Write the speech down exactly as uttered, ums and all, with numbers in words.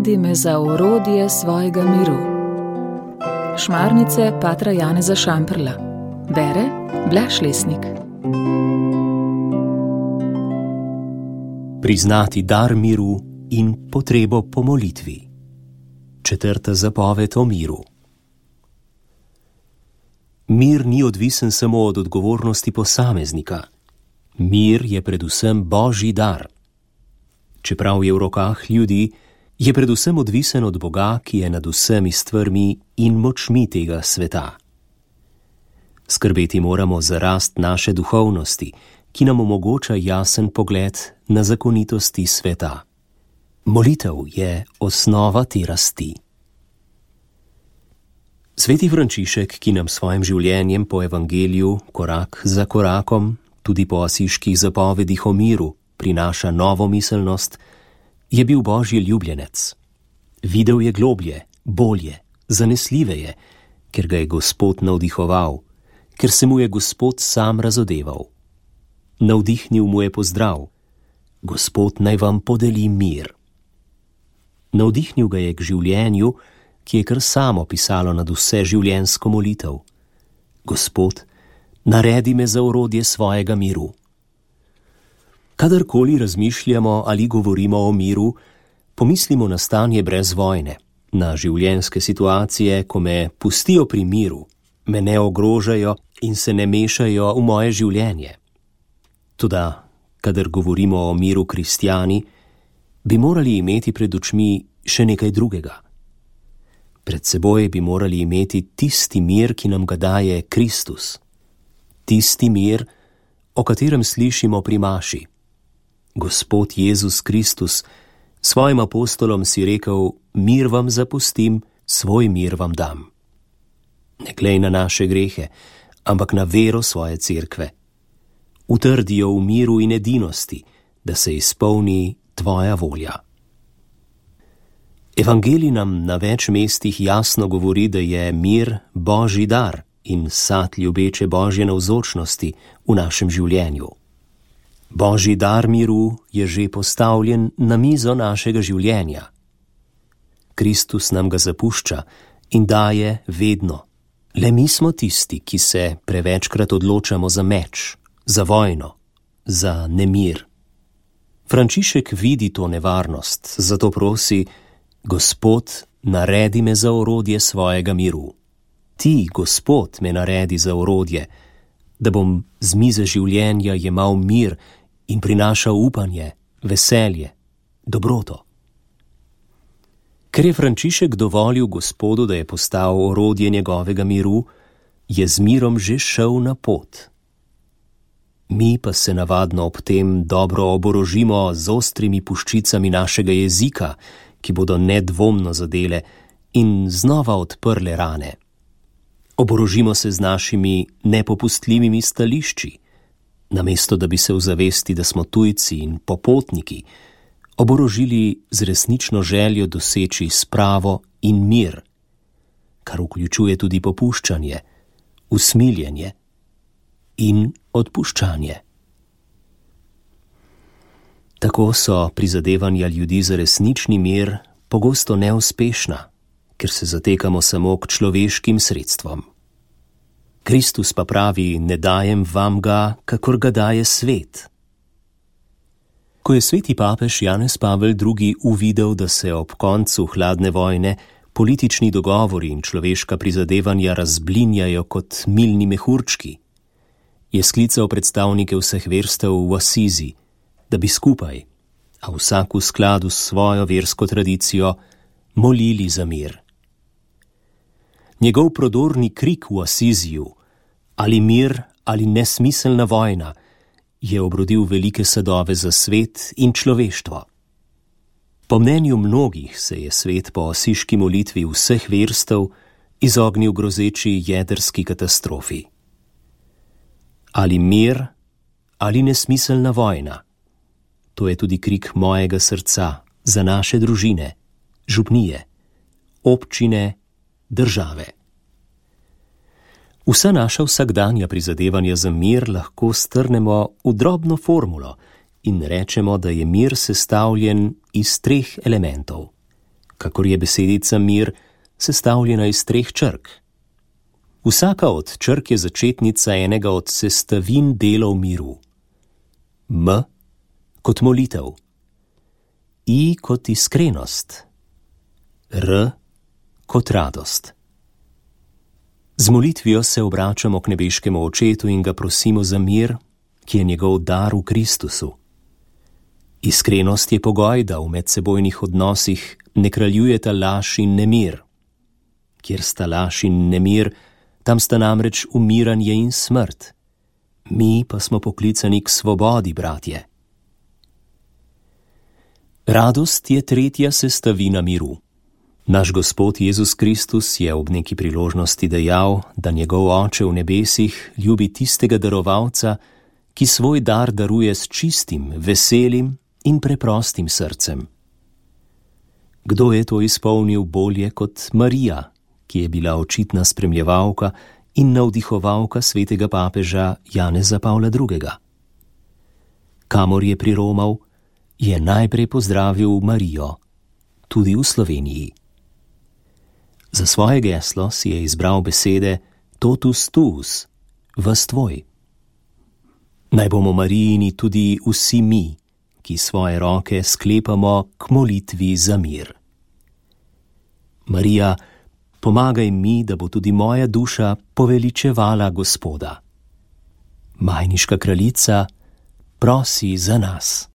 naredi me za orodje svojega miru. Šmarnice patra Janeza Šamprla. Bere Blaž Lesnik. Priznati dar miru in potrebo po molitvi. Četrta zapoved o miru. Mir ni odvisen samo od odgovornosti posameznika. Mir je predvsem Božji dar. Čeprav je v rokah ljudi, je predvsem odvisen od Boga, ki je nad vsemi stvarmi in močmi tega sveta. Skrbeti moramo za rast naše duhovnosti, ki nam omogoča jasen pogled na zakonitosti sveta. Molitev je osnova te rasti. Sveti Frančišek, ki nam svojim življenjem po evangeliju, korak za korakom, tudi po asiških zapovedih o miru, prinaša novo miselnost, je bil Božji ljubljenec. Videl je globlje, bolje, zanesljiveje, ker ga je Gospod navdihoval, ker se mu je Gospod sam razodeval. Navdihnil mu je pozdrav: Gospod naj vam podeli mir. Navdihnil ga je k življenju, ki je kar samo pisalo nad vse življenjsko molitev: Gospod, naredi me za orodje svojega miru. Kadarkoli razmišljamo ali govorimo o miru, pomislimo na stanje brez vojne, na življenjske situacije, ko me pustijo pri miru, me ne ogrožajo in se ne mešajo v moje življenje. Toda, kadar govorimo o miru kristjani, bi morali imeti pred očmi še nekaj drugega. Pred seboj bi morali imeti tisti mir, ki nam ga daje Kristus. Tisti mir, o katerem slišimo pri maši. Gospod Jezus Kristus svojim apostolom si rekel: mir vam zapustim, svoj mir vam dam. Ne glej na naše grehe, ampak na vero svoje cerkve. Utrdijo v miru in edinosti, da se izpolni tvoja volja. Evangelij nam na več mestih jasno govori, da je mir Božji dar in sad ljubeče Božje navzočnosti v našem življenju. Božji dar miru je že postavljen na mizo našega življenja. Kristus nam ga zapušča in daje vedno. Le mi smo tisti, ki se prevečkrat odločamo za meč, za vojno, za nemir. Frančišek vidi to nevarnost, zato prosi: Gospod, naredi me za orodje svojega miru. Ti, Gospod, me naredi za orodje, da bom z mize življenja jemal mir in prinašal upanje, veselje, dobroto. Ker je Frančišek dovolil Gospodu, da je postal orodje njegovega miru, je z mirom že šel na pot. Mi pa se navadno ob tem dobro oborožimo z ostrimi puščicami našega jezika, ki bodo nedvomno zadele in znova odprle rane. Oborožimo se z našimi nepopustljivimi stališči, namesto da bi se v zavesti, da smo tujci in popotniki, oborožili z resnično željo doseči spravo in mir, kar vključuje tudi popuščanje, usmiljenje in odpuščanje. Tako so prizadevanja ljudi za resnični mir pogosto neuspešna, ker se zatekamo samo k človeškim sredstvom. Kristus pa pravi: ne dajem vam ga, kakor ga daje svet. Ko je sveti papež Janez Pavel drugi uvidel, da se ob koncu hladne vojne politični dogovori in človeška prizadevanja razblinjajo kot milni mehurčki, je sklical predstavnike vseh verstev v Asizi, da bi skupaj, a vsak v skladu s svojo versko tradicijo, molili za mir. Njegov prodorni krik v Asiziju: ali mir ali nesmiselna vojna, je obrodil velike sadove za svet in človeštvo. Po mnenju mnogih se je svet po asiški molitvi vseh verstev izognil grozeči jedrski katastrofi. Ali mir ali nesmiselna vojna, to je tudi krik mojega srca za naše družine, župnije, občine, države. Vsa naša vsakdanja prizadevanja za mir lahko strnemo v drobno formulo in rečemo, da je mir sestavljen iz treh elementov: kakor je besedica mir sestavljena iz treh črk. Vsaka od črk je začetnica enega od sestavin delov miru. M kot molitev, I kot iskrenost, R kot radost. Z molitvijo se obračamo k nebeškemu Očetu in ga prosimo za mir, ki je njegov dar v Kristusu. Iskrenost je pogoj, da v medsebojnih odnosih ne kraljujeta laž in nemir. Kjer sta laž in nemir, tam sta namreč umiranje in smrt. Mi pa smo poklicani k svobodi, bratje. Radost je tretja sestavina miru. Naš Gospod Jezus Kristus je ob neki priložnosti dejal, da njegov Oče v nebesih ljubi tistega darovalca, ki svoj dar daruje s čistim, veselim in preprostim srcem. Kdo je to izpolnil bolje kot Marija, ki je bila očitna spremljevalka in navdihovalka svetega papeža Janeza Pavla drugega. Kamor je priromal, je najprej pozdravil Marijo, tudi v Sloveniji. Za svoje geslo si je izbral besede totus tuus, vas tvoj. Naj bomo Marijini tudi vsi mi, ki svoje roke sklepamo k molitvi za mir. Marija, pomagaj mi, da bo tudi moja duša poveličevala Gospoda. Majniška kraljica, prosi za nas.